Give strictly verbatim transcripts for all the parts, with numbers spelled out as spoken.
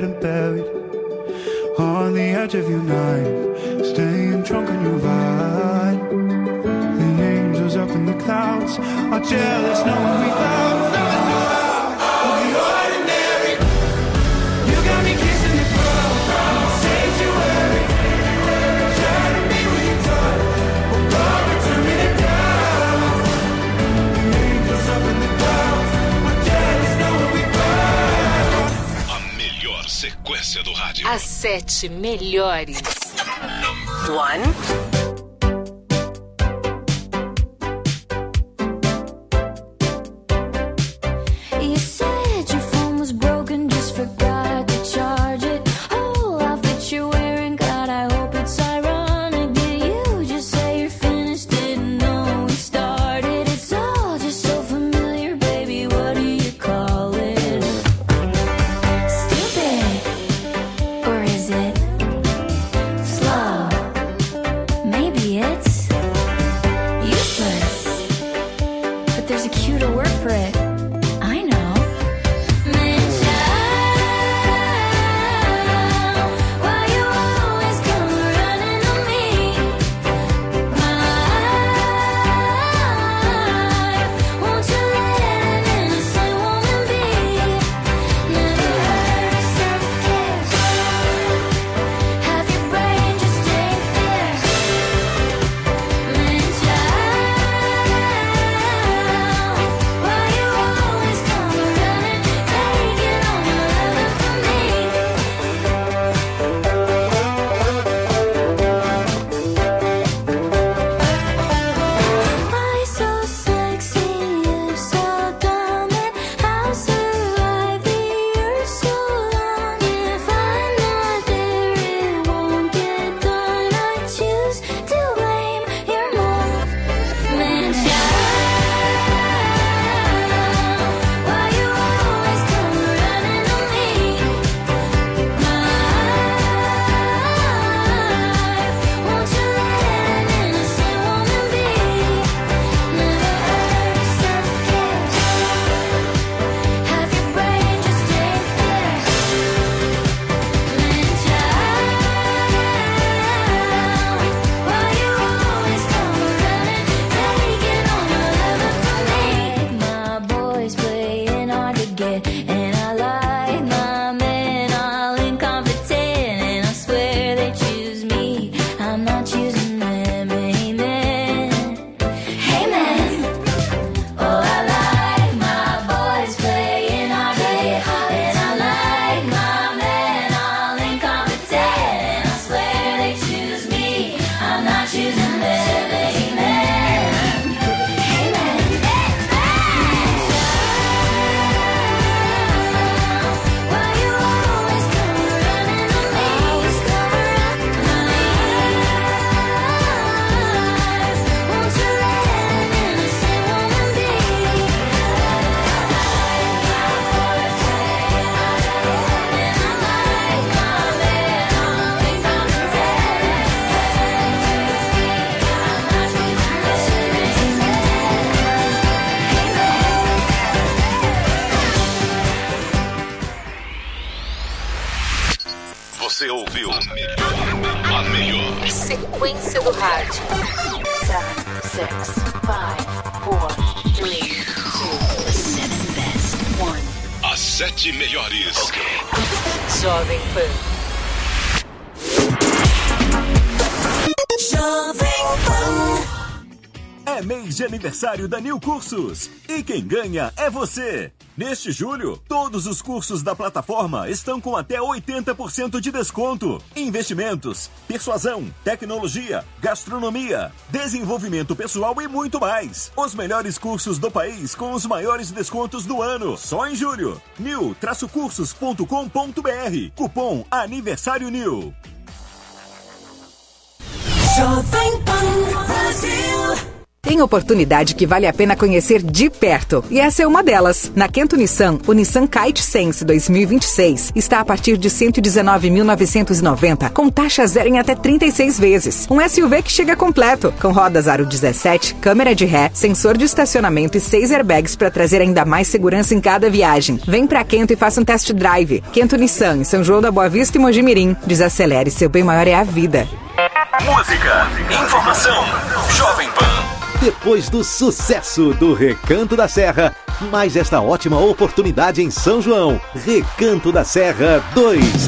dead and buried on the edge of your night, staying drunk on your vibe. The angels up in the clouds are jealous knowing we found something so out of the ordinary. You got me kissing the ground, sanctuary. Try to be with you tight, oh God, we're turning it down. The angels up in the clouds are jealous knowing we found. A melhor sequência do rádio. As sete melhores. One. Você ouviu a melhor, a melhor sequência do rádio. seven, six, five, four, three, two, the seven best, one. As sete melhores. Ok. Jovem Pan. Jovem Pan. É mês de aniversário da Nil Cursos e quem ganha é você. Neste julho, todos os cursos da plataforma estão com até oitenta por cento de desconto. Investimentos, persuasão, tecnologia, gastronomia, desenvolvimento pessoal e muito mais. Os melhores cursos do país com os maiores descontos do ano. Só em julho. nil cursos ponto com ponto b r. Cupom Aniversário Nil. Jovem Pan Brasil. Tem oportunidade que vale a pena conhecer de perto. E essa é uma delas. Na Kento Nissan, o Nissan Kite Sense dois mil e vinte e seis está a partir de cento e dezenove mil novecentos e noventa, com taxa zero em até trinta e seis vezes. Um S U V que chega completo, com rodas aro dezessete, câmera de ré, sensor de estacionamento e seis airbags para trazer ainda mais segurança em cada viagem. Vem pra Kento e faça um test drive. Kento Nissan, em São João da Boa Vista e Mojimirim. Desacelere, seu bem maior é a vida. Música, informação, Jovem Pan. Depois do sucesso do Recanto da Serra, mais esta ótima oportunidade em São João. Recanto da Serra dois.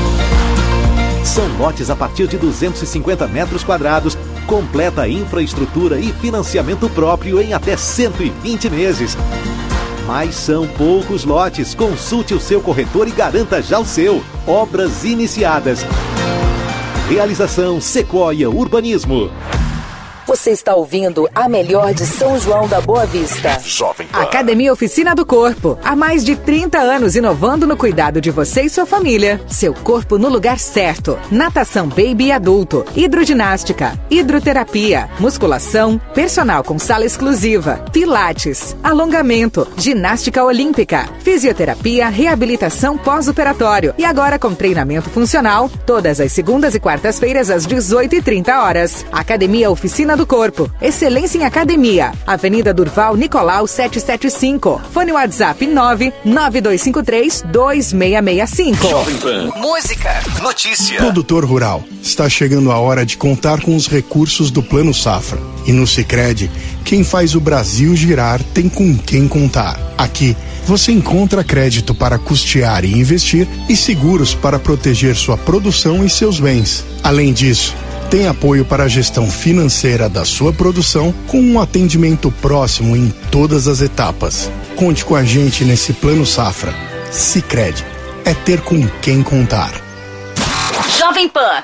São lotes a partir de duzentos e cinquenta metros quadrados, completa infraestrutura e financiamento próprio em até cento e vinte meses. Mas são poucos lotes. Consulte o seu corretor e garanta já o seu. Obras iniciadas. Realização Sequoia Urbanismo. Você está ouvindo a melhor de São João da Boa Vista. Jovem Pan. Academia Oficina do Corpo. Há mais de trinta anos inovando no cuidado de você e sua família. Seu corpo no lugar certo. Natação baby e adulto. Hidroginástica. Hidroterapia. Musculação. Personal com sala exclusiva. Pilates. Alongamento. Ginástica olímpica. Fisioterapia. Reabilitação pós-operatório. E agora com treinamento funcional. Todas as segundas e quartas-feiras às dezoito e trinta horas. Academia Oficina do Corpo. Excelência em Academia. Avenida Durval Nicolau setecentos e setenta e cinco. Fone WhatsApp nove nove dois cinco três dois seis seis cinco. Jovem Pan. Música. Notícia. Produtor rural, está chegando a hora de contar com os recursos do Plano Safra. E no Sicredi, quem faz o Brasil girar tem com quem contar. Aqui, você encontra crédito para custear e investir e seguros para proteger sua produção e seus bens. Além disso, tem apoio para a gestão financeira da sua produção com um atendimento próximo em todas as etapas. Conte com a gente nesse Plano Safra. Sicredi. É ter com quem contar. Jovem Pan.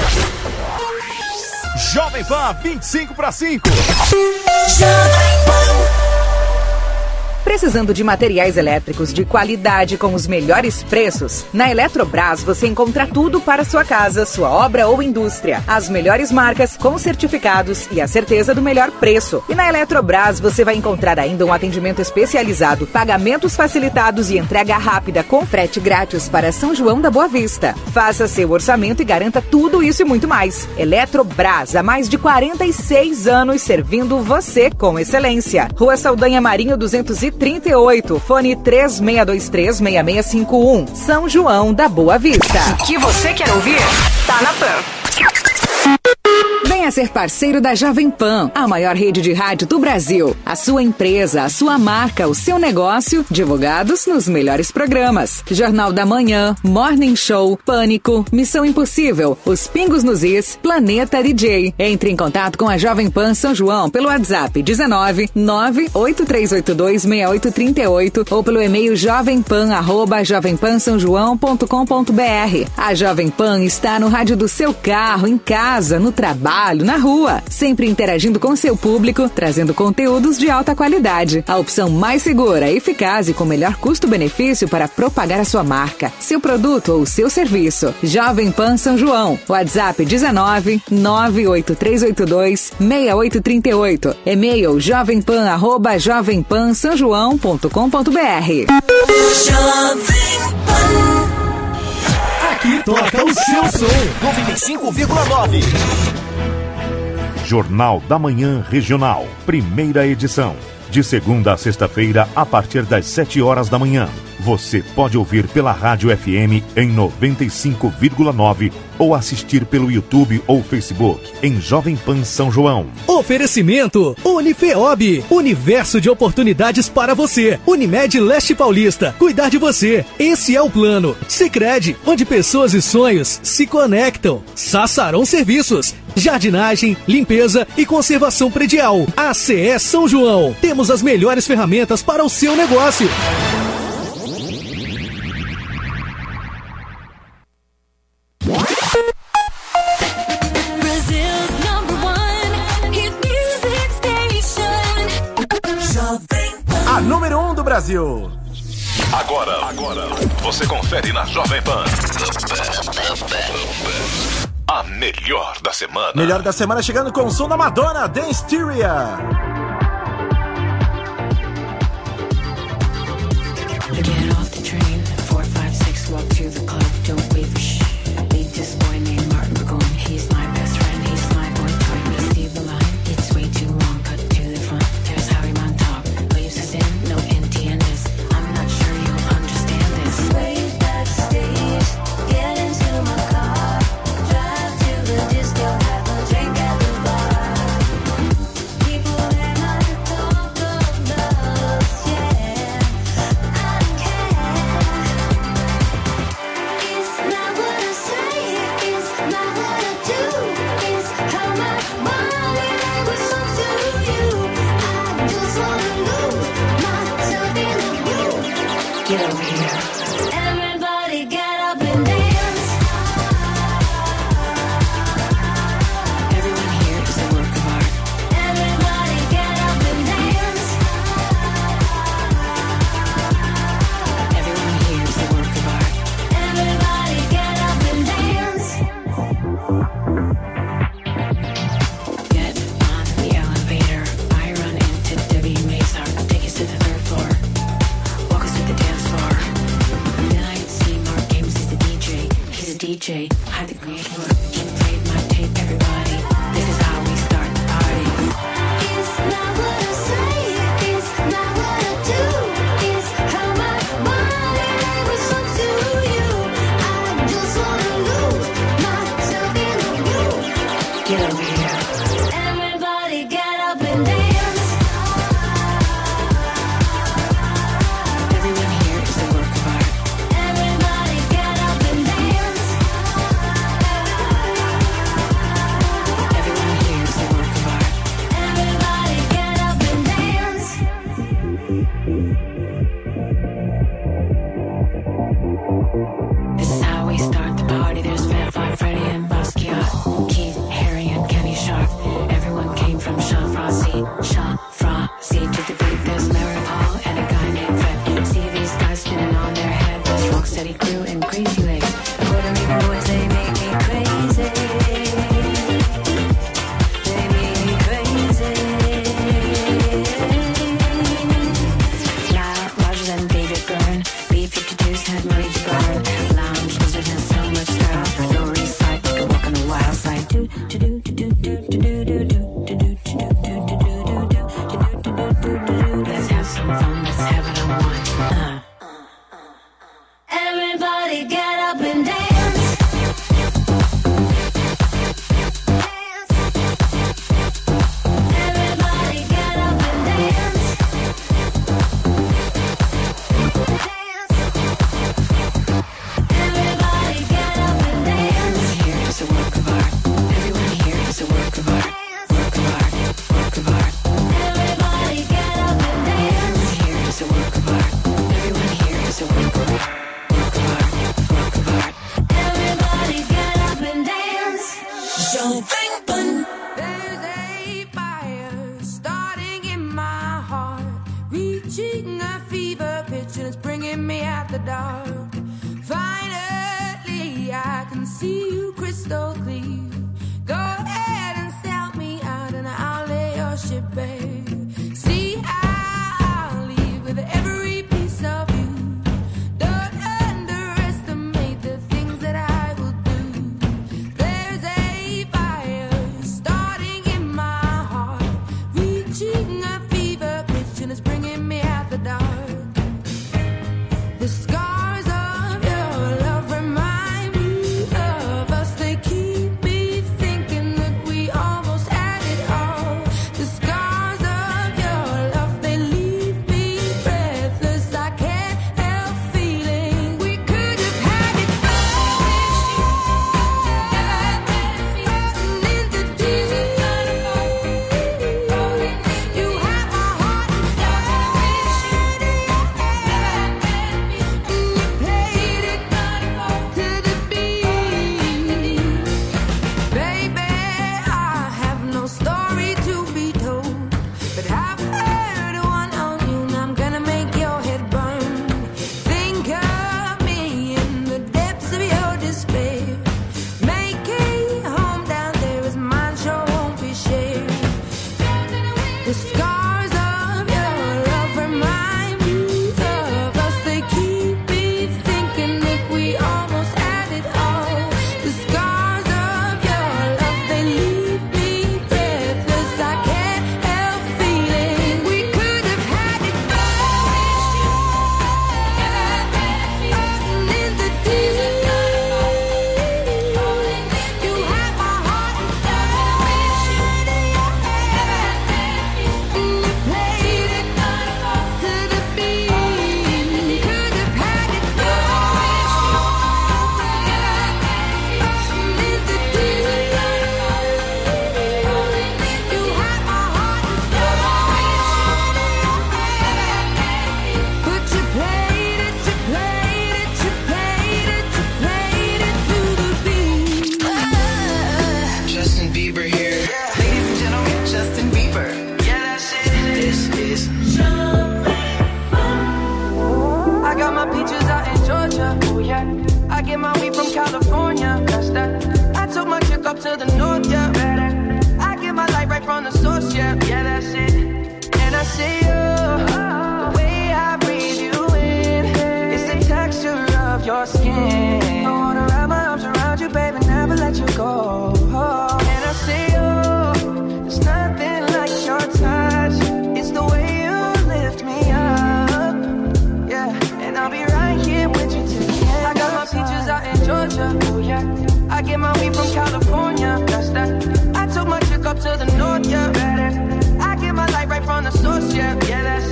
Jovem Pan, vinte e cinco para cinco. Jovem Pan. Precisando de materiais elétricos de qualidade com os melhores preços? Na Eletrobras você encontra tudo para sua casa, sua obra ou indústria. As melhores marcas com certificados e a certeza do melhor preço. E na Eletrobras você vai encontrar ainda um atendimento especializado, pagamentos facilitados e entrega rápida com frete grátis para São João da Boa Vista. Faça seu orçamento e garanta tudo isso e muito mais. Eletrobras, há mais de quarenta e seis anos servindo você com excelência. Rua Saldanha Marinho duzentos e trinta e oito, fone três seis dois três seis seis cinco um, São João da Boa Vista. O que você quer ouvir? Tá na Pan. Venha ser parceiro da Jovem Pan, a maior rede de rádio do Brasil. A sua empresa, a sua marca, o seu negócio, divulgados nos melhores programas. Jornal da Manhã, Morning Show, Pânico, Missão Impossível, Os Pingos nos Is, Planeta D J. Entre em contato com a Jovem Pan São João pelo WhatsApp dezenove, nove oito três oito dois, seis oito três oito ou pelo e-mail jovempan arroba jovempansaojoão ponto com ponto br. A Jovem Pan está no rádio do seu carro, em casa, no trabalho, na rua, sempre interagindo com seu público, trazendo conteúdos de alta qualidade. A opção mais segura, eficaz e com melhor custo-benefício para propagar a sua marca, seu produto ou seu serviço. Jovem Pan São João. WhatsApp dezenove, nove oito três oito dois, seis oito três oito. E-mail jovempan arroba jovempansaojoão ponto com ponto br. Aqui toca o seu som. noventa e cinco vírgula nove. Jornal da Manhã Regional, primeira edição. De segunda a sexta-feira, a partir das sete horas da manhã. Você pode ouvir pela Rádio F M em noventa e cinco vírgula nove ou assistir pelo YouTube ou Facebook em Jovem Pan São João. Oferecimento Unifeob, universo de oportunidades para você. Unimed Leste Paulista, cuidar de você. Esse é o plano. Sicredi, onde pessoas e sonhos se conectam. Sassarão Serviços, jardinagem, limpeza e conservação predial. A C E São João, temos as melhores ferramentas para o seu negócio. A número um do Brasil. Agora, agora, você confere na Jovem Pan. A melhor da semana. Melhor da semana chegando com o som da Madonna, Danceteria. Get off the train, four, five, six, walk to the club, don't wait for shh. Meet this boy named Martin Burgoyne, he's my best friend, he's my boy toy. We see the line, it's way too long, cut to the front, there's Harry Montauk. Leaves us in, no entiendes, I'm not sure you'll understand this. Way backstage, get into my car, drive to the disco, have a drink at the bar. People and I talk of us, yeah. Get over here. Everybody get up and dance. Everyone here is a work of art. Everybody get up and dance. Everyone here is a work of art. Everybody get up and dance. Get on the elevator. I run into Debbie Mazar. Take us to the third floor. Walk us to the dance floor. Then I see Mark Games, he's the D J. He's a D J. Hide the green look. He played my tape, everybody. This is how we start the party. It's not what I say, it's not what I do. It's how my body responds to you. I just wanna lose myself in the groove. Get over here. Everybody get up and dance. Everyone here is a work of art. Everybody get up and dance. California. That's that. I took my chick up to the north, yeah. I get my light right from the source, yeah. Yeah, that's it. And I see you, the way I breathe you in, it's the texture of your skin. I wanna wrap my arms around you, baby, never let you go. And I see you, there's nothing like your touch. It's the way you lift me up, yeah. And I'll be right here with you till the end. I got my peaches out in Georgia, oh yeah. I get my weed from California, that's that. I took my chick up to the north, yeah. I get my light right from the source, yeah. Yeah, that's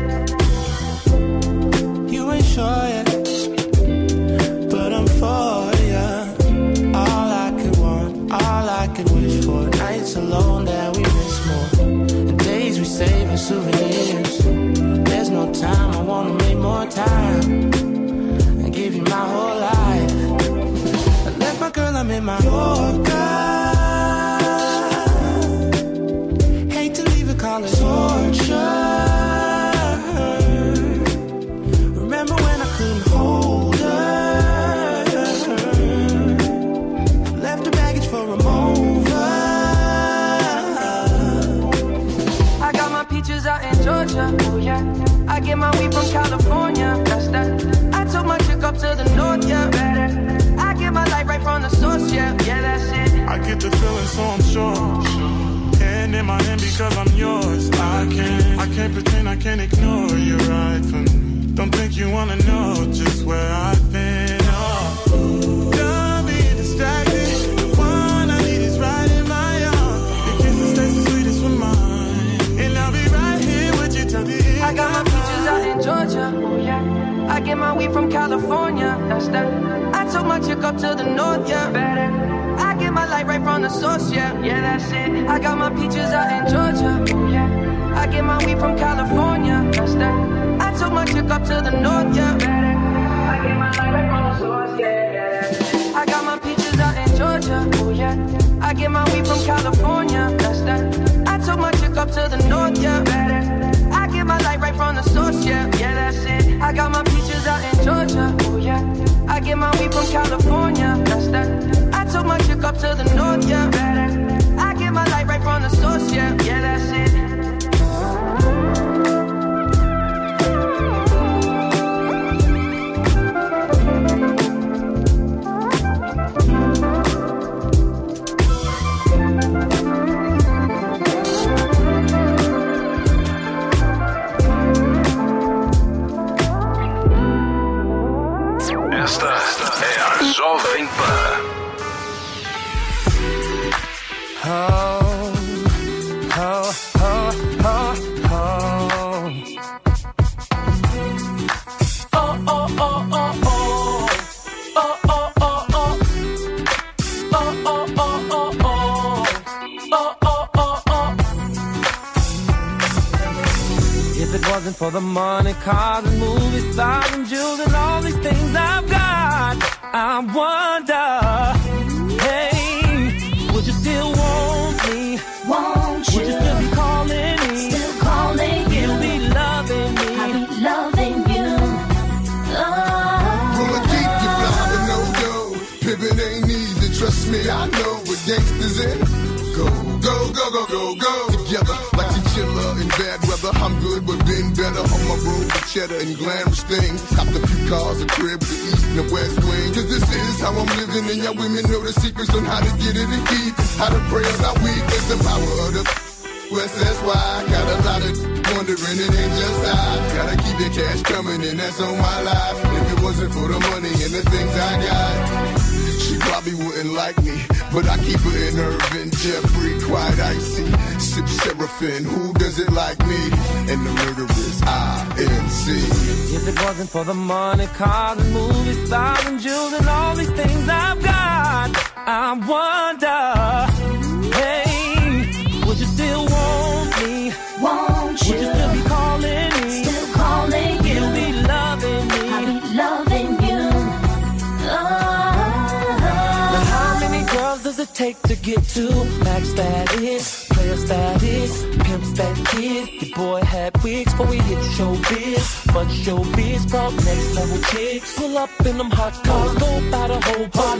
it. You ain't sure yet, but I'm for ya. All I could want, all I could wish for. Nights alone that we miss more, and days we save as souvenirs. There's no time, I wanna make more time and give you my whole life. I left my girl, I'm in my Yorker. Hate to leave it, call it torture. Remember when I couldn't hold her? Left the baggage for a mover. I got my peaches out in Georgia, oh yeah. I get my weed from California, that's that. I took my chick up to the north, yeah. I get my light right from the source, yeah. Yeah, that's it. I get the feeling, so I'm sure. Hand in my hand because I'm yours. I can't, I can't pretend, I can't ignore you right from me. Don't think you wanna know just where I've been. Oh, don't be distracted. The one I need is right in my arms. Your kisses taste the sweetest for mine, and I'll be right here with you till the end. I got my peaches out in Georgia, oh yeah. I get my weed from California, that's that. I took my chick up to the north, yeah. I get my light right from the source, yeah. Yeah, that's it. I got my peaches out in Georgia, oh yeah. I get my weed from California, that's that. I took my chick up to the north, yeah. I get my light right from the source, yeah. I got my peaches out in Georgia, oh yeah. I get my weed from California, that's that. I took my chick up to the north, yeah. I get my light right from the source, yeah. Yeah, that's it. I got my peaches out in Georgia, oh yeah. I get my weed from California, that's that. I took my chick up to the north, yeah. I get my light right from the source, yeah. Yeah, that's it. Esta é a Jovem Pan. Oh, oh, oh, oh, oh. Oh, oh, oh, oh, oh. Oh, oh, oh, oh. Oh, oh, oh, oh, oh. Oh, oh, oh, oh. If it wasn't for the money, cars and movie stars and jewels and all these things I've got, I wonder, hey, would you still want me? Won't you? Would you still be calling me? Still calling you. You'll be loving me. I'll be loving you. Oh. Gonna keep you fly with no dough. Pimpin' ain't easy, trust me, I know what gangsters in. Go, go, go, go, go, go. Together, like chinchilla in bad weather. I'm good, but been better on my road with cheddar and glamorous things. Copped a few cars, a crib with the east and the west wing. Cause this is how I'm living, and y'all women know the secrets on how to get it and keep. How to pray about weakness, the power of the West, that's why I got a lot of wondering, it ain't just I. Gotta keep the cash coming, and that's on my life. If it wasn't for the money and the things I got, she probably wouldn't like me, but I keep her in Irvin, Jeffrey, quite icy. Sip Seraphim, who does it like me? And the murderous I N C. If it wasn't for the money, cars and movie stars and jewels and all these things I've got, I wonder, hey, would you still want me? Won't you? Would you still be calling me? Still calling you. You'll be loving me. I'll be loving you. Now how many girls does it take to get to max status, player status, pimp stat kid? Your boy had wigs before we hit showbiz, but showbiz brought next level chicks. Pull up in them hot cars, go by the whole party.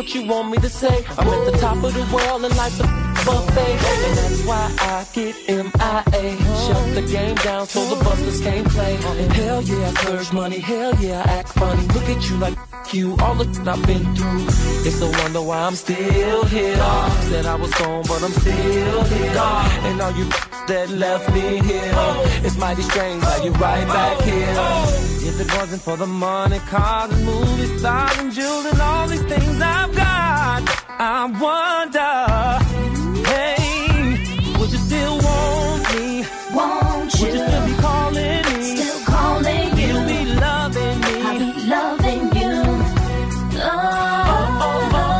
what you want me to say. I'm at the top of the world and life's a buffet, and that's why I get M I A. Shut the game down so the busters can't play. Hell yeah, I splurge money. Hell yeah, I act funny. Look at you like you, all the I've been through. It's a wonder why I'm still here. Said I was gone, but I'm still here. And all you that left me here, it's mighty strange how you right back here. If it wasn't for the money, cars and movie stars and jewels and all these things I've got, I wonder, hey, would you still want me? Won't you? Would you still be calling me? Still calling you. You'll be loving me. I'll be loving you. Oh, oh, oh, oh.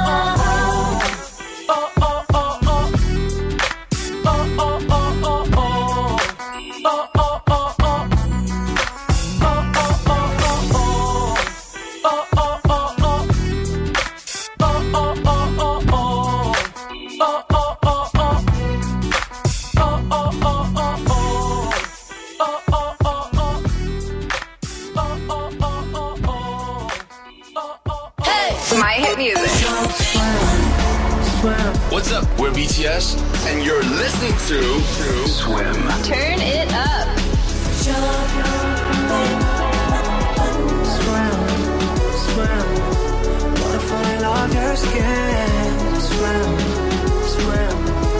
My hit music. What's up? We're B T S, and you're listening to Swim. Turn it up. Swim, swim. Wanna fall in love your skin. Swim, swim.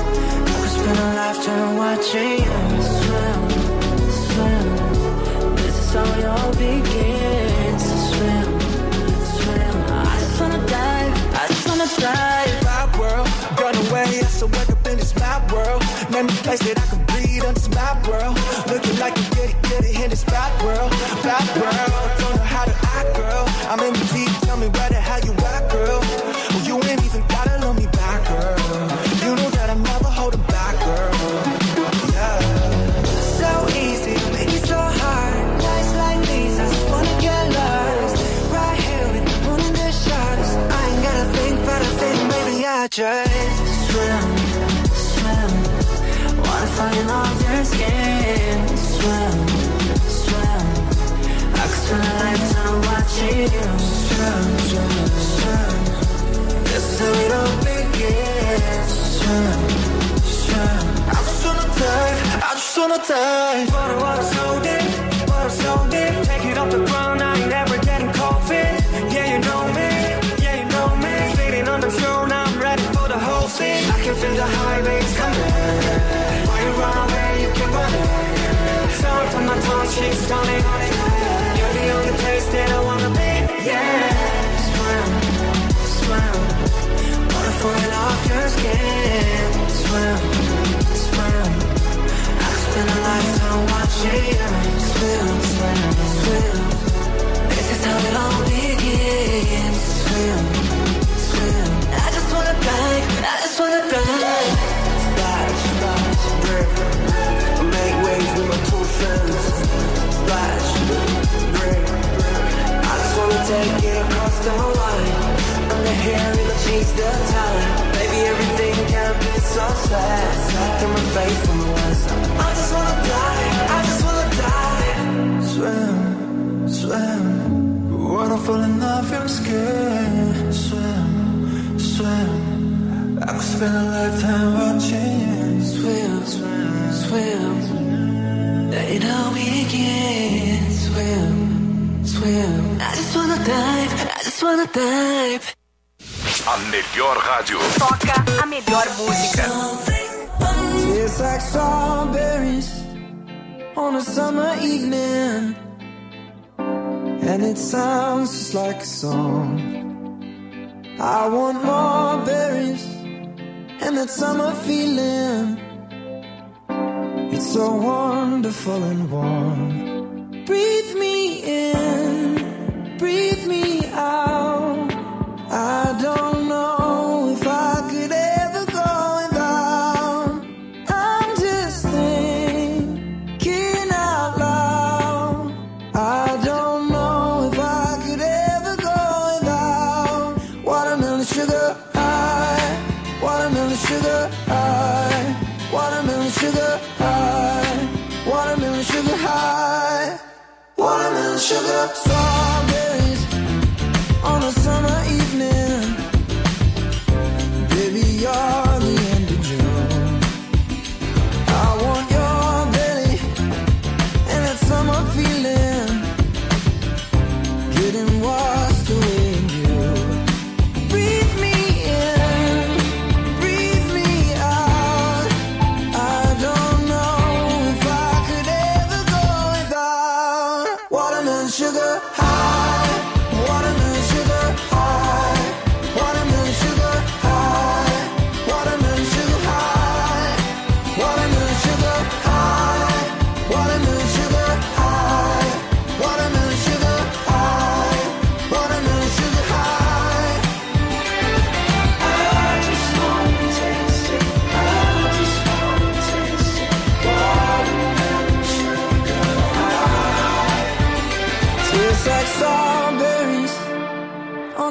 I could spend a lifetime watching you. Swim, swim. This is how it all begins. Swim, swim. I just wanna dive. I just wanna dive. My world, run away. I still wake up in this mad world. Name a place that I can breathe in this mad world. Looking like a goody goody in this bad world. Bad world. Don't know how to act, girl. I'm in the deep. Tell me where the hell you at, girl. Well, you ain't even gotta love me back, girl. You know that I'm never holding back, girl. Yeah. So easy, make it so hard. Nights like these, I just wanna get lost. Right here with the moon in the shadows. I ain't gotta think, but I think maybe I just swim, swim. Wanna fall in love with your skin. Swim, swim. I could spend a lifetime watching you. Swim, swim, swim. This is how it all begins. Swim, swim. I just wanna dive, I just wanna dive. Water, water so deep, water so deep. Take it off the ground, I ain't ever getting cold feet. Yeah, you know me, yeah, you know me. Sitting on the throne, I'm ready for the whole scene. I can feel the highways coming. Why you run away, you keep running. Sorry for my tongue, she's stunning. You're the only place that I wanna be. Yeah, swim, swim. Wanna fall off your skin. Swim, swim. I could spend a lifetime watching you. Swim, swim, swim. This is how it all begins. Swim, swim. I just wanna dive. I just wanna dive. Splash, splash, rip. Make waves with my two friends. Splash, rip. I just wanna take it across the line. Under here in the chase the time. Baby, everything can be so sad. Turn my face from the west. I just wanna die. I just wanna die. Swim, swim. Wanna fall in love your skin. Swim, swim. I could spend a lifetime watching you. Swim, swim, swim. It all begins. Swim, swim. I just wanna dive. I just wanna dive. A melhor rádio. Toca a melhor música. Tastes like strawberries on a summer evening, and it sounds just like a song. I want more berries and that summer feeling. It's so wonderful and warm. Breathe me in, breathe me out. I don't know if I could ever go without. I'm just thinking out loud. I don't know if I could ever go without. Watermelon sugar high, watermelon sugar high, watermelon sugar high, watermelon sugar high, watermelon sugar. Strawberries on a summer evening,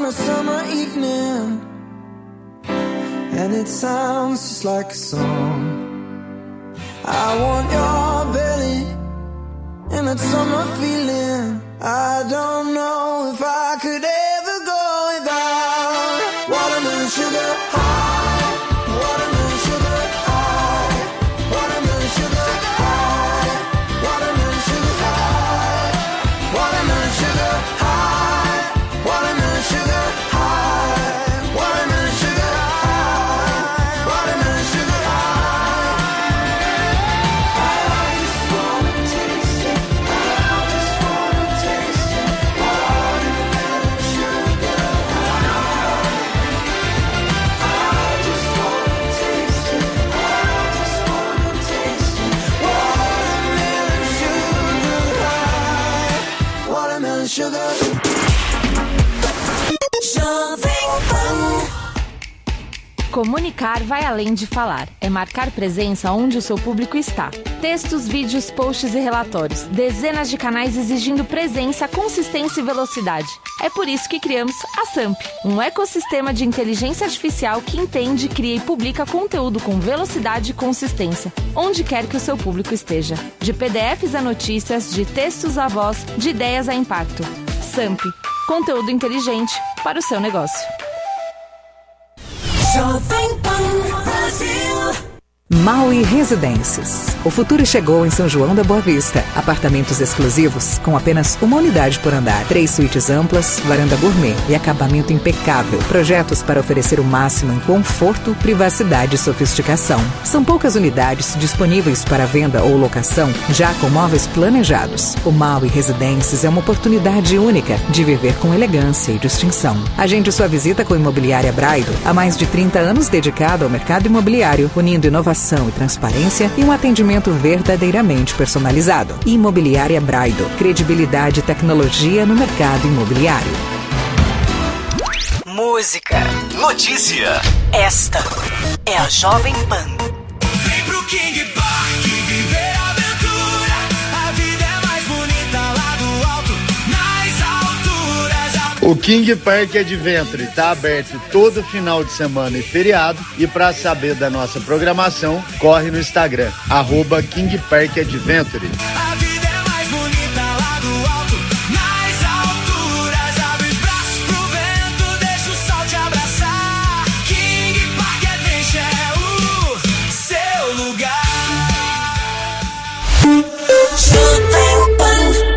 a summer evening, and it sounds just like a song. I want your belly and that summer feeling. I don't know if I could ever go without watermelon sugar high, watermelon sugar high, watermelon sugar high, watermelon sugar high, watermelon sugar high, watermelon sugar high, watermelon sugar high, watermelon sugar high. I just wanna taste it. I just wanna taste it. Watermelon sugar high. I just wanna taste it. I just wanna taste it. Watermelon sugar high. Watermelon sugar. Jovem Pan. Comunicar vai além de falar. É marcar presença onde o seu público está. Textos, vídeos, posts e relatórios. Dezenas de canais exigindo presença, consistência e velocidade. É por isso que criamos a Samp, um ecossistema de inteligência artificial que entende, cria e publica conteúdo com velocidade e consistência, onde quer que o seu público esteja. De P D Fs a notícias, de textos a voz, de ideias a impacto. Samp, conteúdo inteligente para o seu negócio. Jovem Pan Brasil. Maui Residências. O futuro chegou em São João da Boa Vista. Apartamentos exclusivos com apenas uma unidade por andar. Três suítes amplas, varanda gourmet e acabamento impecável. Projetos para oferecer o máximo em conforto, privacidade e sofisticação. São poucas unidades disponíveis para venda ou locação, já com móveis planejados. O Maui Residências é uma oportunidade única de viver com elegância e distinção. Agende sua visita com a Imobiliária Braido. Há mais de trinta anos dedicada ao mercado imobiliário, unindo inovação e transparência e um atendimento verdadeiramente personalizado. Imobiliária Braido. Credibilidade e tecnologia no mercado imobiliário. Música. Notícia. Esta é a Jovem Pan. Vem pro King Park viver a aventura. A vida é mais bonita lá do alto, nas alturas. O King Park Adventure está aberto todo final de semana e feriado. E para saber da nossa programação, corre no Instagram, arroba King Park Adventure. A vida é mais bonita lá do alto, nas alturas. Abre os braços pro vento, deixa o sol te abraçar. King Park Adventure é o seu lugar. Jovem Pan.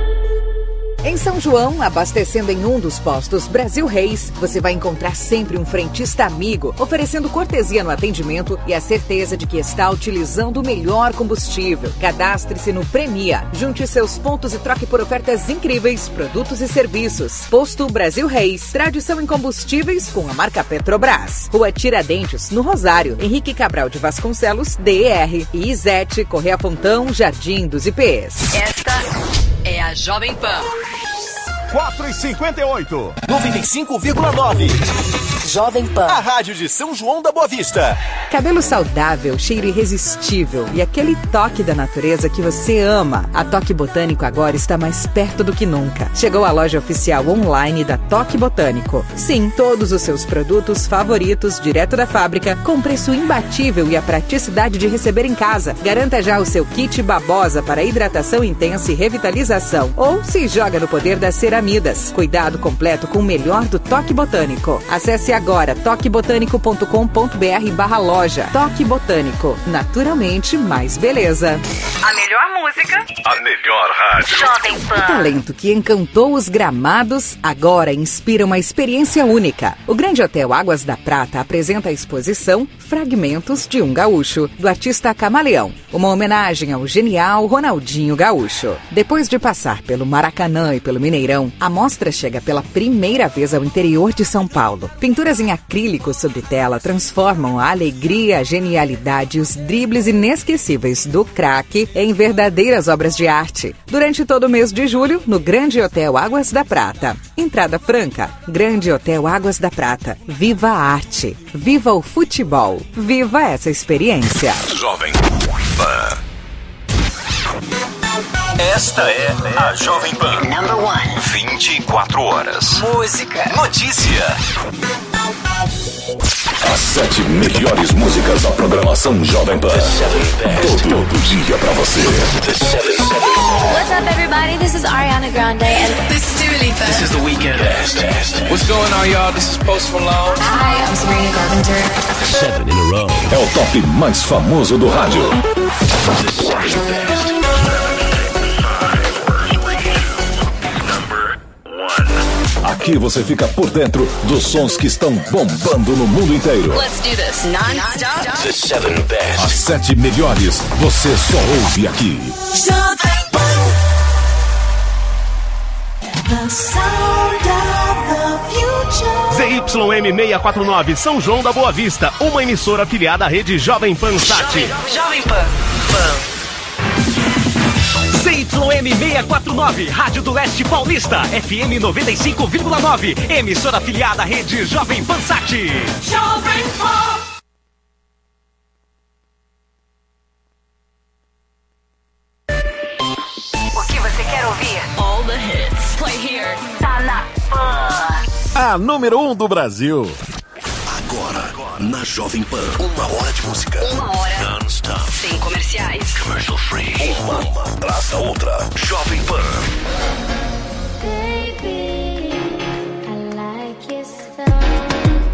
Em São João, abastecendo em um dos postos Brasil Reis, você vai encontrar sempre um frentista amigo, oferecendo cortesia no atendimento e a certeza de que está utilizando o melhor combustível. Cadastre-se no Premia, junte seus pontos e troque por ofertas incríveis, produtos e serviços. Posto Brasil Reis, tradição em combustíveis com a marca Petrobras. Rua Tiradentes, no Rosário, Henrique Cabral de Vasconcelos, D R. E Izete, Correia Fontão, Jardim dos I Pês. Esta é a Jovem Pan. quatro e cinquenta e oito. noventa e cinco vírgula nove. Jovem Pan. A rádio de São João da Boa Vista. Cabelo saudável, cheiro irresistível e aquele toque da natureza que você ama. A Toque Botânico agora está mais perto do que nunca. Chegou a loja oficial online da Toque Botânico. Sim, todos os seus produtos favoritos direto da fábrica com preço imbatível e a praticidade de receber em casa. Garanta já o seu kit babosa para hidratação intensa e revitalização. Ou se joga no poder das ceramidas. Cuidado completo com o melhor do Toque Botânico. Acesse agora toque botânico ponto com ponto b r barra loja. Toque Botânico. Naturalmente mais beleza. A melhor música. A melhor rádio. Jovem Pan. O talento que encantou os gramados agora inspira uma experiência única. O Grande Hotel Águas da Prata apresenta a exposição Fragmentos de um Gaúcho, do artista Camaleão. Uma homenagem ao genial Ronaldinho Gaúcho. Depois de passar pelo Maracanã e pelo Mineirão, a mostra chega pela primeira vez ao interior de São Paulo. Pinturas em acrílico sobre tela transformam a alegria, a genialidade e os dribles inesquecíveis do craque em verdadeiras obras de arte. Durante todo o mês de julho, no Grande Hotel Águas da Prata. Entrada franca. Grande Hotel Águas da Prata. Viva a arte. Viva o futebol. Viva essa experiência. Jovem Pan. Esta é a Jovem Pan. Number one. vinte e quatro horas. Música. Notícia. As sete melhores músicas da programação Jovem Pan. Todo, todo dia pra você. What's up, everybody? This is Ariana Grande, and this is Dua Lipa. This is The Weeknd. What's going on, y'all? This is Post Malone. Hi, I'm Sabrina Carpenter. Seven in a row. É o top mais famoso do rádio. Aqui você fica por dentro dos sons que estão bombando no mundo inteiro. Let's do this. Non-stop. The seven best. As sete melhores, você só ouve aqui. The sound of the future. Z Y M seiscentos e quarenta e nove, São João da Boa Vista, uma emissora afiliada à rede Jovem Pan Sat. Jovem, Jovem Pan. Pan. Z Y M seiscentos e quarenta e nove, Rádio do Leste Paulista, F M noventa e cinco vírgula nove, emissora afiliada à rede Jovem Pan Sat. Jovem Pan. O que você quer ouvir? All the hits. Play here. Tá na Pan. A número um do Brasil. Agora, na Jovem Pan, uma hora de música. Uma hora. Non-stop. Sem comerciais. Commercial free. Uma, uma atrás da outra. Jovem Pan. Baby, I like your style.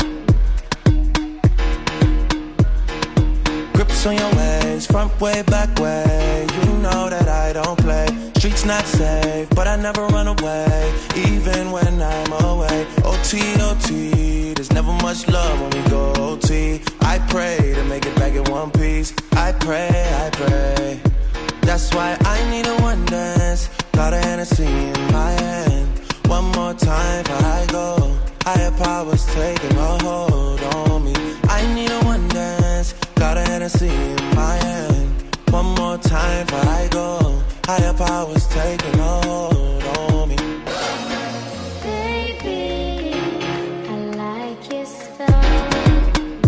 Grips on your ways, front way, back way. You know that I don't play. Streets not safe, but I never run away, even when I'm away. O T, O T, there's never much love when we go O T. I pray to make it back in one piece. I pray, I pray. That's why I need a one dance. Got a Hennessy in my hand. One more time before I go. Higher powers taking a hold on me. I need a one dance. Got a Hennessy in my hand. One more time before I go. Higher powers taking a hold on me. Baby, I like your style.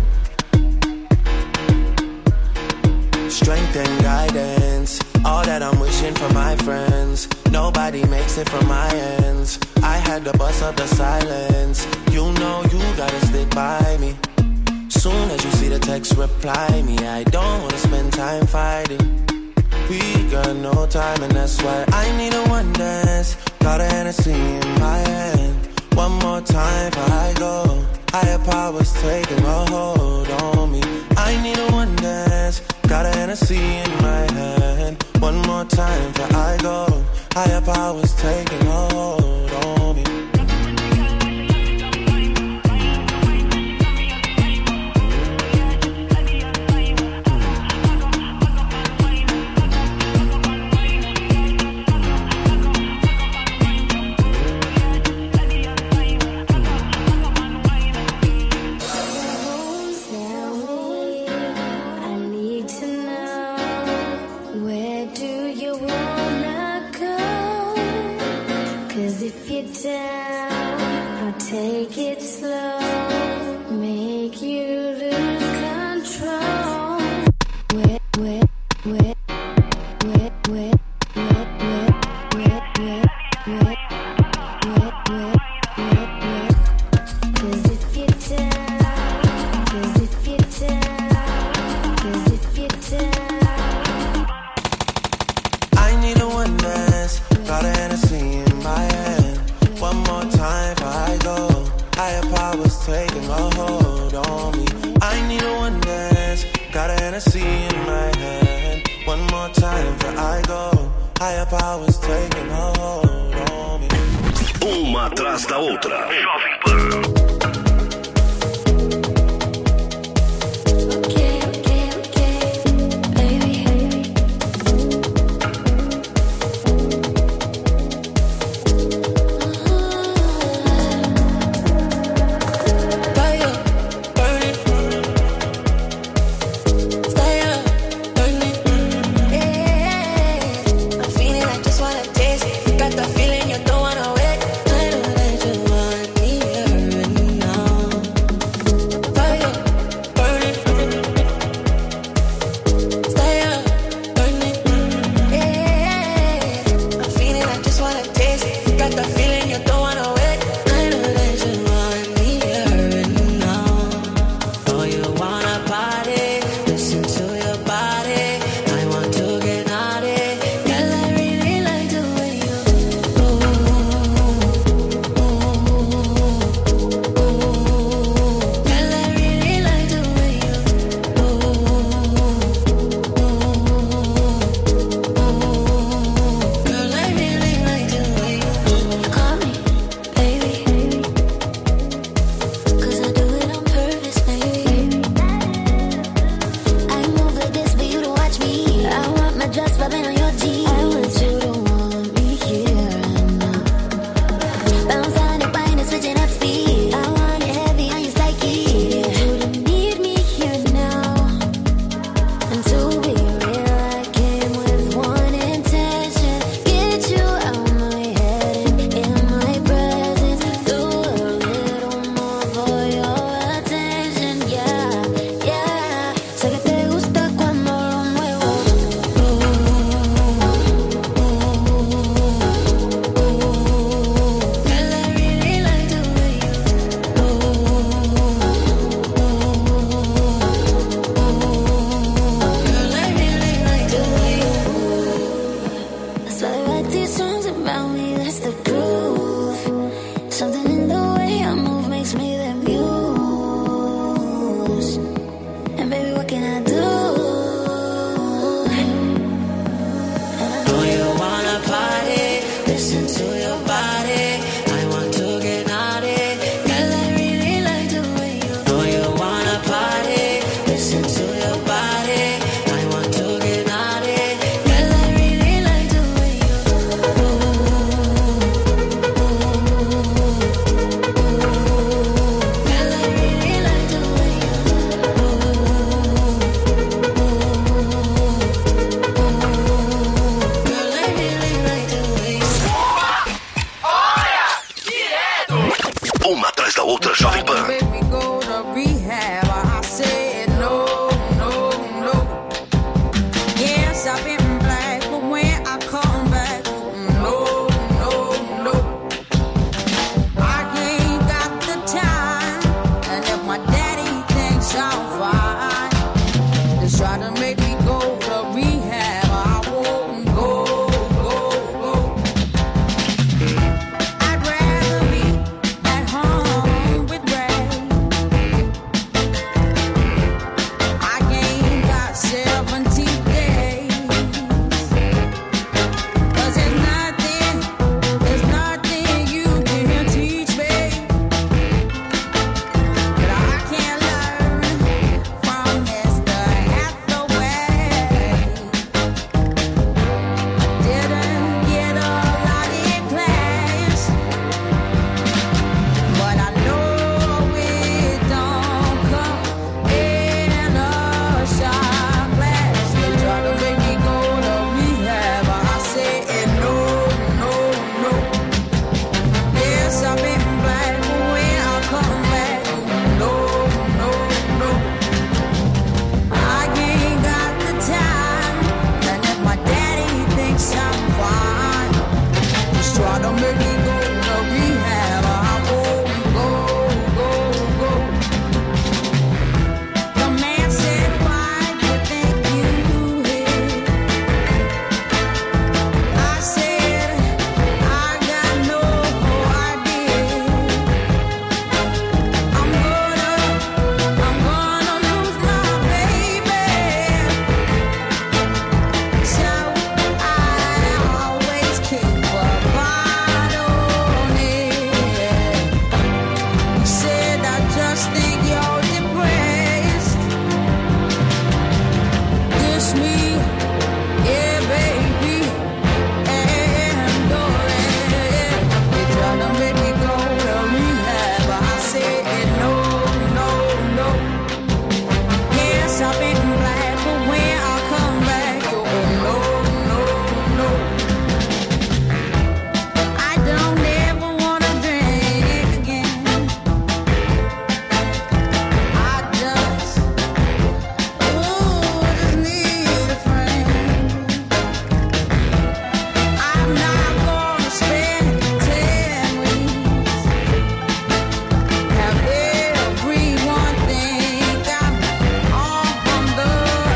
Strength and guidance, all that I'm wishing for my friends. Nobody makes it from my ends. I had to bust up the silence. You know you gotta stick by me. Soon as you see the text, reply me. I don't wanna spend time fighting. We got no time and that's why I need a one dance. Got a Hennessy in my hand. One more time before I go. Higher powers taking a hold on me. I need a one dance. Got a Hennessy in my hand. One more time before I go. Higher powers taking a hold on me. Take it slow, make you lose control. Wet, wet, wet, wet, wet, wet, wet, wet, wet, wet, wet, wet, wet. 'Cause if you're down, 'cause if you're down, 'cause if you're down. I need a one dance, got a Hennessy in my hand. One more time before I go. Higher powers taking a hold on me. I need a one dance, got a Hennessy in my hand. One more time before I go. Higher powers taking a hold on me. Uma atrás da outra. Jovem Pan. Got the feeling you don't wanna wait. I know that you want me. Uma atrás da outra, Jovem Pan. Make me go to rehab. I said no, no, no. Yes, I've been black, but when I come back, no, no, no. I ain't got the time, and if my daddy thinks I'm fine, just try to make me go to rehab. I won't go, go, go. I'd rather be at home with Ray. I ain't got seventy days. 'Cause there's nothing, there's nothing you can teach me that I can't learn from Mister Hathaway. Didn't get a lot in class, but I know it don't come in a shot glass. They try to make me go to rehab. I said no, no, no. Yes, I've been black, but when I come back, no, no, no. I ain't got the time, and if my daddy thinks I'm fine, just try to make me go to rehab. I won't go, go, go. The man said, why do you think you hit? I said, I got no idea. I'm gonna, I'm gonna lose my baby. So I always keep a bottle near. He said, I just think you're depressed. It's me, yeah, baby, and darling. They try to make me go to rehab. I said no, no, no. Yes, I've been black, but when I come back, oh no, no, no. I don't ever wanna drink again. I just, ooh, just need a friend. I'm not gonna spend ten weeks. Have everyone think I'm on the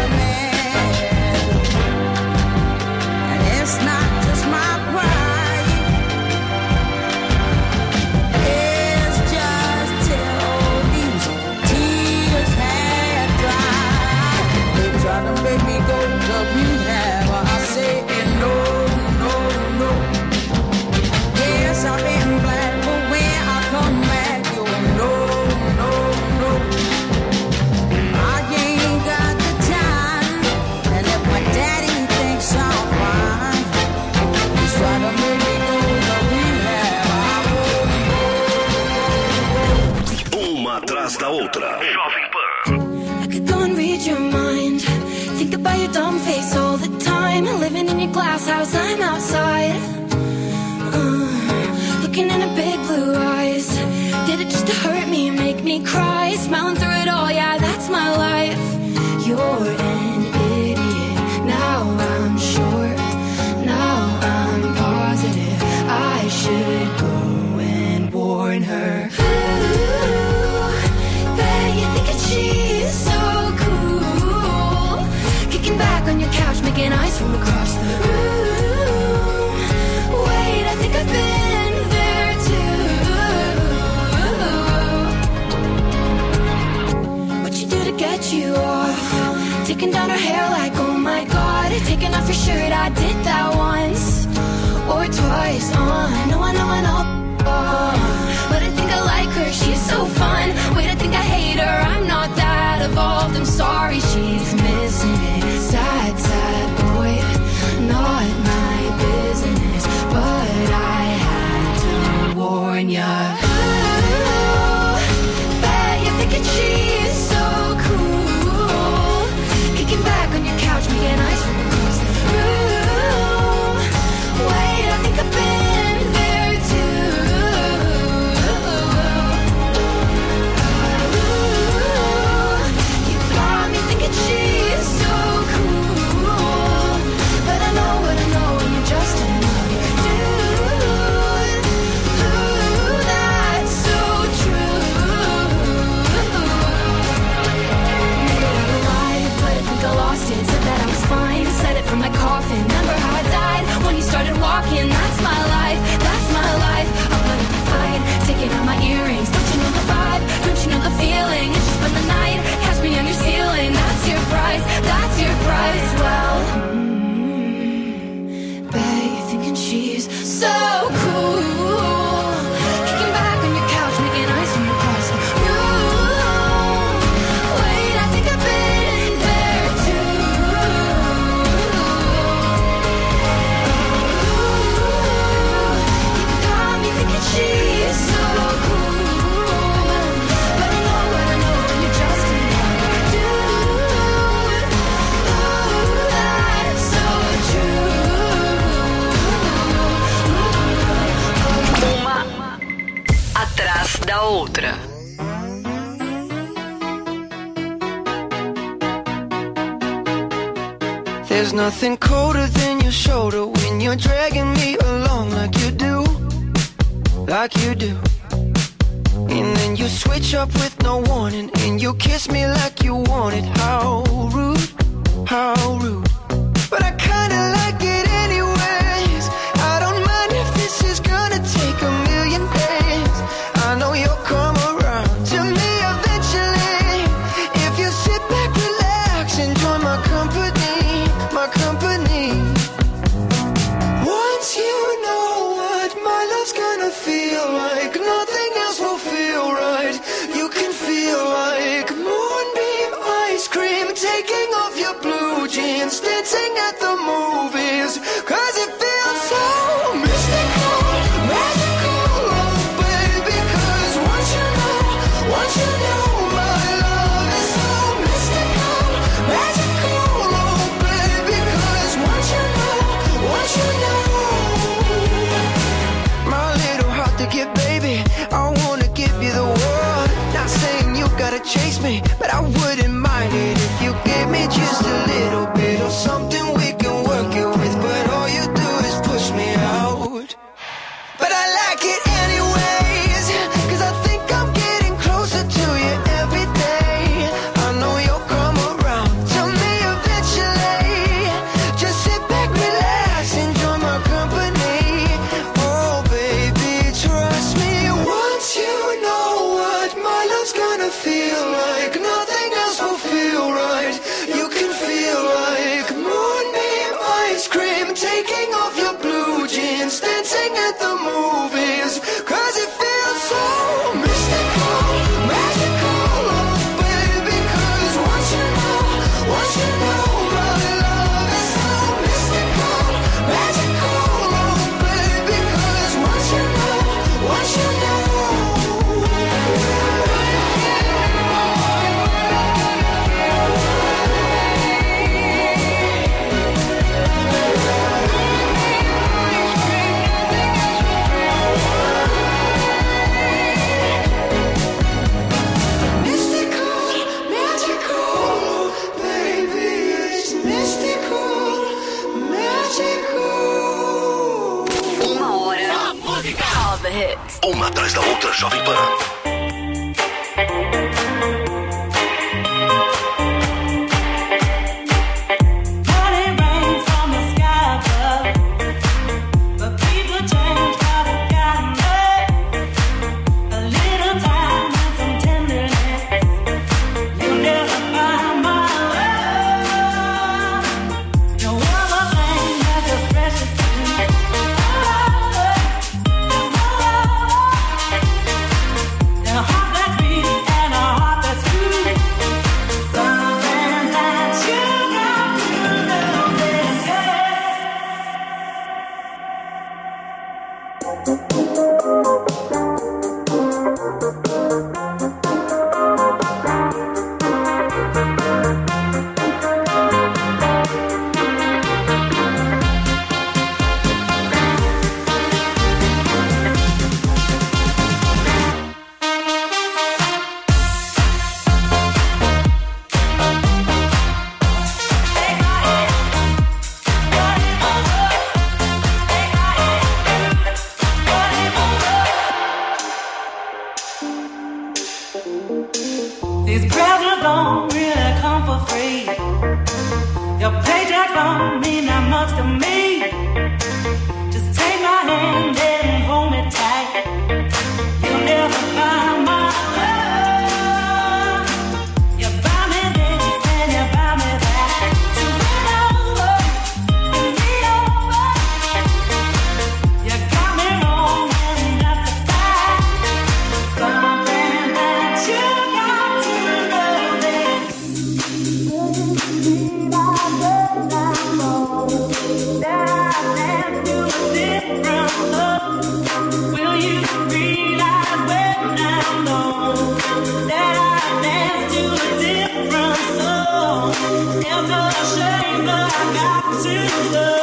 man. And it's not just my pride. It's just till these tears have dried. They try to make me go to rehab. I say no, no, no. Yes, I've been black, but when I come back, you no, no, no. I ain't got the time, and if my daddy thinks I'm fine, he's trying to make me go to rehab. Uma atrás da outra. Jovem I could go and read your mind. Think about your dumb face all the time. Living in your glass house, I'm outside. Uh, looking in her big blue eyes. Did it just to hurt me, make me cry? Smiling through it all, yeah, that's my life. You're an idiot. Now I'm sure. Now I'm positive. I should go and warn her. Ooh, bet you think that she's so cool. Kicking back on your couch, making eyes from across the room. Wait, I think I've been there too. What you do to get you off? Taking down her hair like, oh my god. Taking off your shirt, I did that once or twice. Uh, I know, I know, I know. Uh, but I think I like her, she's so fun. Wait, I think I hate her, I'm not that evolved. I'm sorry, she's missing it. Sad, sad boy, not my business. But I had to warn ya. Ooh, bet you're thinking she's so cool. Kicking back on your couch, making eyes from across the room. Wait, I think I've been there too. There's nothing colder than your shoulder when you're dragging me along like you do, like you do. And then you switch up with no warning, and you kiss me like you want it. How rude, how rude. But I kinda like it anyways. I don't mind if this is gonna take a million days. I know you'll come around to me eventually. If you sit back, relax, enjoy my company, my company. Once you know what my love's gonna feel like, nothing else will feel right. You can feel like moonbeam ice cream, taking off your blue jeans, dancing at the movies, cause it feels so mystical, magical, oh baby, cause once you know, once you know my love is so mystical, magical, oh baby, cause once you know, once you know. My little heart to give, baby, I wanna give you the world. Not saying you gotta chase me, but I wouldn't mind it if you gave me just a little bit of something we can work it with. But all you do is push me out. But I like it anyways, cause I think I'm getting closer to you every day. I know you'll come around to me eventually. Just sit back, relax, enjoy my company. Oh baby, trust me. Once you know what my love's gonna feel like, nothing else will feel right. You can feel like moonbeam ice cream, taking off your blue jeans, dancing at the movies, cause it feels so mystical, magical, oh baby, cause once you know, once you know my love is so mystical, magical, oh baby, cause once you know, once you know. Uma hora. Música. All the hits. Uma atrás da outra, Jovem Pan. These presents don't really come for free. Your paycheck don't mean that much to me. Just take my hand and hold me tight. You'll never find my love. You buy me this and you buy me that. You win over, you lean over. You got me wrong and that's a fact. Something that you got to know this. That I dance to a different love. Will you realize when I'm gone that I dance to a different song? It's a shame, but I got to love.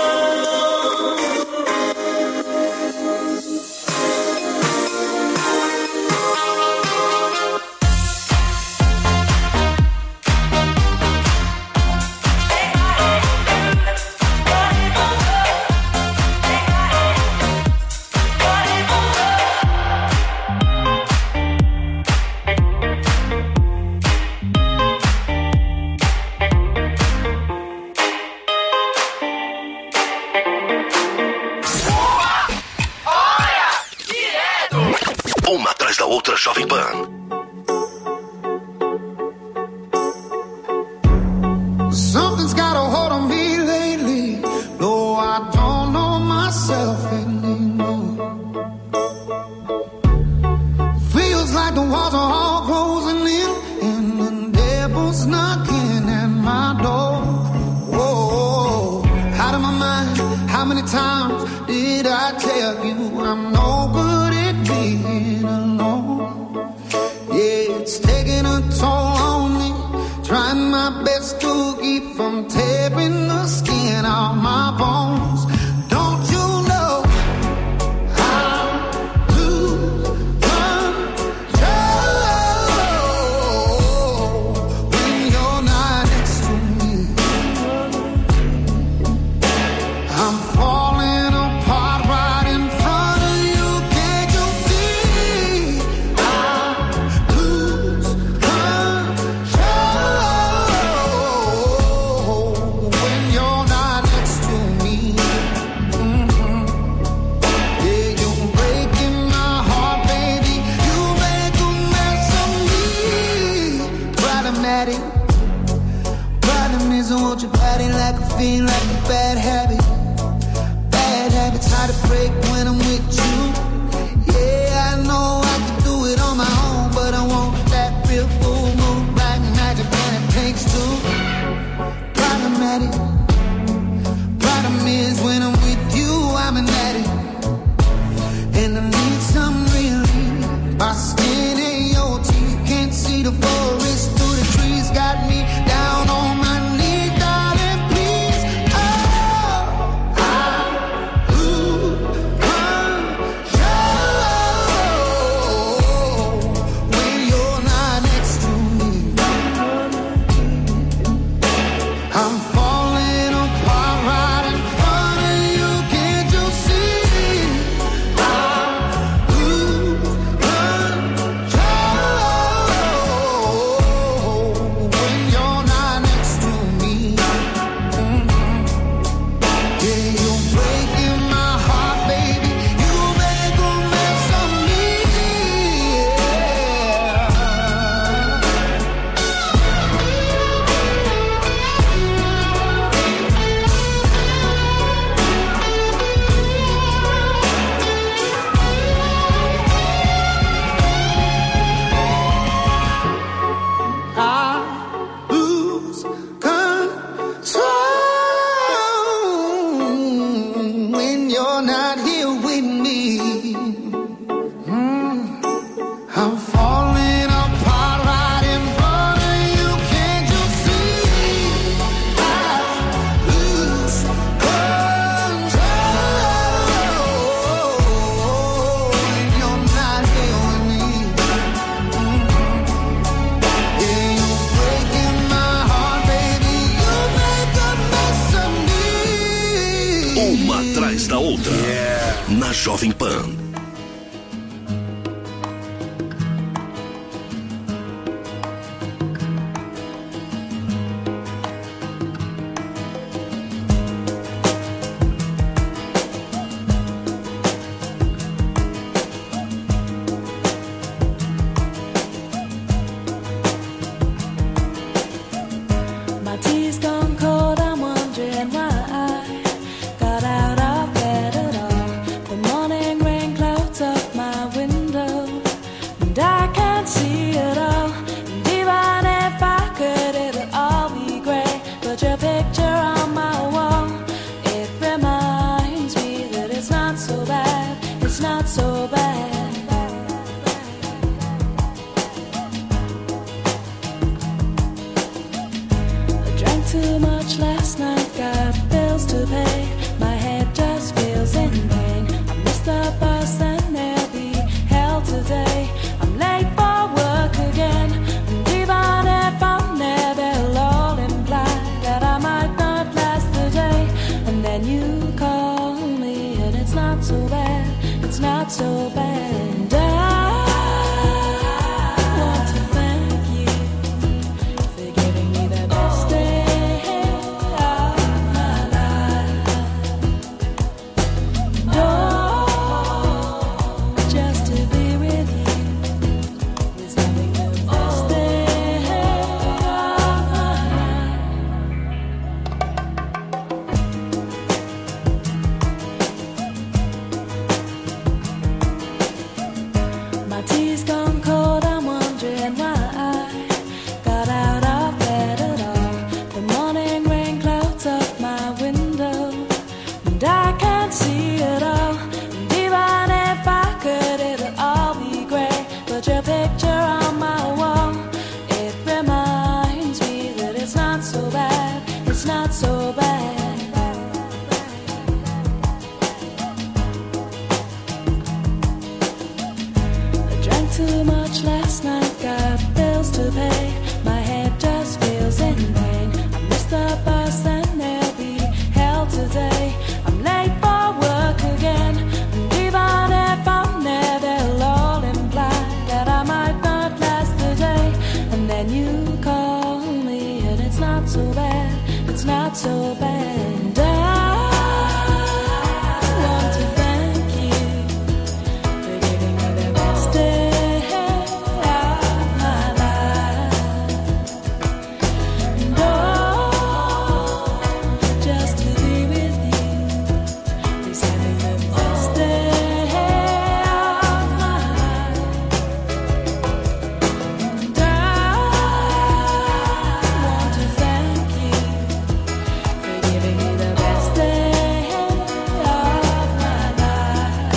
Jovem Pan. Something's got a hold on me lately. No, I don't know myself anymore. Feels like the walls are all closing in, and the devil's knocking at my door. Whoa, out of my mind. How many times did I tell you I'm no good at being alone? Yeah, it's taking a toll on me. Trying my best to keep from tearing the skin off my bones. Don't you know I lose control when you're not next to me? I'm falling apart right in front of you. Can't you see? I lose control when you're not next to me. Mhm. Yeah, you're breaking my heart, baby. You make a mess of me. Problematic. Problem is I want your body like a fiend, like a bad habit. Bad habits hard to break when I'm with you. Yeah, I know I can do it on my own, but I want that real full moon, black magic, and it takes two. Problematic. Problem is when I'm with you, I'm an addict, and I need some relief. My skin and your teeth can't see the forest through the trees. Got me down on my knees, darling, please. Oh, I lose control when you're not next to me. I'm falling apart right in front of you. Can't you see? I lose control when you're not next to me. Mhm. Yeah, you're breaking my heart, baby. You make a mess of me. I lose control when you're not here with me. Mm. I'm falling apart right in front of you. Can't you see? I lose control when you're not here with me. Yeah, you're breaking my heart, baby. You make a mess of me. Uma atrás da outra. Na Jovem Pan. My tea's gone cold, I'm wondering why I got out of bed at all. The morning rain clouds so bad. I want to thank you for giving me the best day of my life. And oh, just to be with you is having the best day of my life. And I want to thank you for giving me the best day of my life.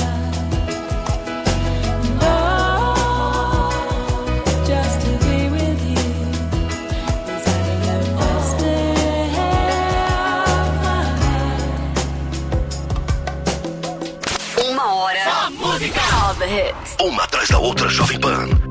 And oh, just to be with you is having the best day of my life. Uma hora. Só música. All the hits. Uma atrás da outra, Jovem Pan.